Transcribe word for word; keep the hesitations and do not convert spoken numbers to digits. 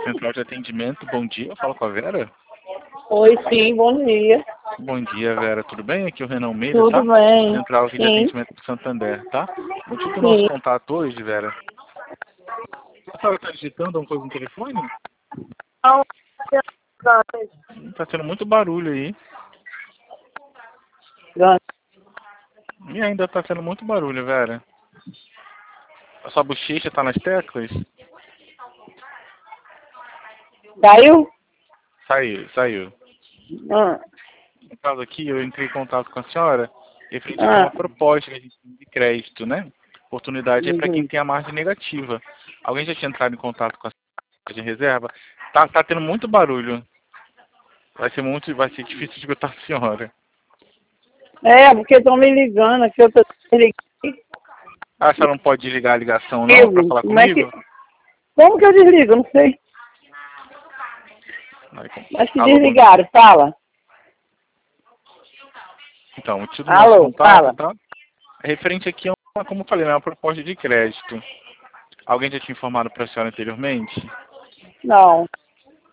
Central de atendimento, bom dia, eu falo com a Vera. Oi, sim, bom dia. Bom dia, Vera, tudo bem? Aqui é o Renan Almeida, Tudo tá? bem? Central aqui de Sim, atendimento do Santander, tá? O motivo do nosso sim. contato hoje, Vera. A senhora está digitando alguma coisa no telefone? Tá tendo muito barulho aí. E ainda tá tendo muito barulho, Vera. A sua bochecha tá nas teclas? Saiu? Saiu, saiu. Ah, No caso aqui, eu entrei em contato com a senhora referente aqui a ah, uma proposta que a gente tem de crédito, né? Oportunidade é para quem uhum. tem a margem negativa. Alguém já tinha entrado em contato com a senhora de reserva? Tá, tá tendo muito barulho. Vai ser muito, vai ser difícil de escutar a senhora. É, porque estão me ligando aqui, eu tô desligando. Ah, a senhora não pode desligar a ligação não para falar Como é que... comigo? Como que eu desligo? Não sei. Aí, com- Mas que Alô, bom... desligaram, fala. Então, o motivo do nosso Alô, contato, fala. tá? É referente aqui a uma, como eu falei, é uma proposta de crédito. Alguém já tinha informado para a senhora anteriormente? Não.